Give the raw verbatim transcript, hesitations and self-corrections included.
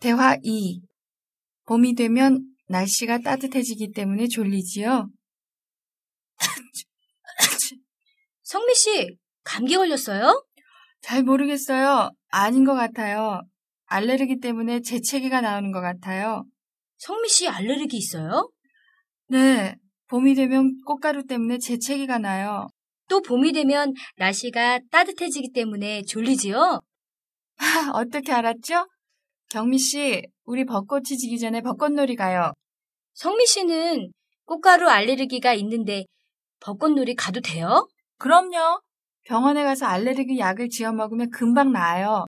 대화 이. 봄이 되면 날씨가 따뜻해지기 때문에 졸리지요? 성미 씨, 감기 걸렸어요? 잘 모르겠어요. 아닌 것 같아요. 알레르기 때문에 재채기가 나오는 것 같아요. 성미 씨 알레르기 있어요? 네, 봄이 되면 꽃가루 때문에 재채기가 나요. 또 봄이 되면 날씨가 따뜻해지기 때문에 졸리지요? 하, 어떻게 알았죠? 경미 씨, 우리 벚꽃이 지기 전에 벚꽃놀이 가요. 성미 씨는 꽃가루 알레르기가 있는데 벚꽃놀이 가도 돼요? 그럼요. 병원에 가서 알레르기 약을 지어 먹으면 금방 나아요.